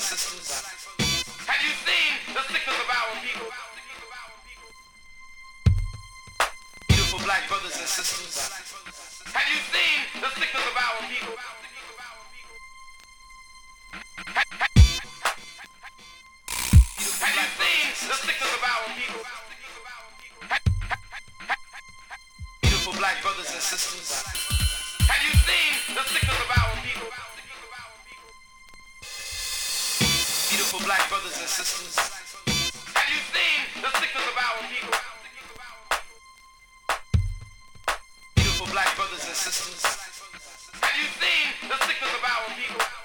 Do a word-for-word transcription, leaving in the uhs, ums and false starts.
sisters? Have you seen the sickness of our people? Beautiful black brothers and sisters. Have you seen the sickness of our people? Have you seen the sickness of our people? Beautiful black brothers and sisters. Have you seen the sickness of our people? Beautiful black brothers and sisters. Have you seen the sickness of our people? Beautiful black brothers and sisters. Have you seen the sickness of our people?